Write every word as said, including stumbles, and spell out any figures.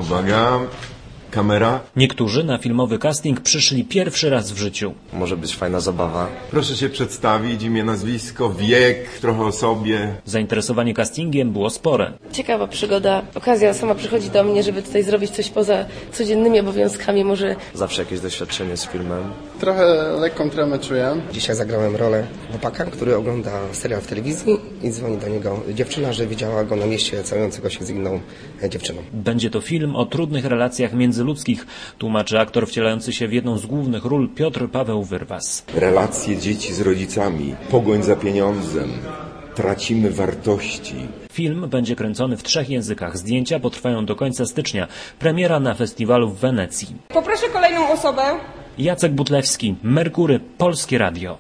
Uwaga, kamera. Niektórzy na filmowy casting przyszli pierwszy raz w życiu. Może być fajna zabawa. Proszę się przedstawić, imię, nazwisko, wiek, trochę o sobie. Zainteresowanie castingiem było spore. Ciekawa przygoda. Okazja sama przychodzi do mnie, żeby tutaj zrobić coś poza codziennymi obowiązkami. Może Zawsze jakieś doświadczenie z filmem. Trochę lekką tremę czuję. Dzisiaj zagrałem rolę chłopaka, który ogląda serial w telewizji i dzwoni do niego dziewczyna, że widziała go na mieście całującego się z inną dziewczyną. Będzie to film o trudnych relacjach międzyludzkich, tłumaczy aktor wcielający się w jedną z głównych ról Piotr Paweł Wyrwas. Relacje dzieci z rodzicami, pogoń za pieniądzem, tracimy wartości. Film będzie kręcony w trzech językach. Zdjęcia potrwają do końca stycznia. Premiera na festiwalu w Wenecji. Poproszę kolejną osobę. Jacek Butlewski, Merkury, Polskie Radio.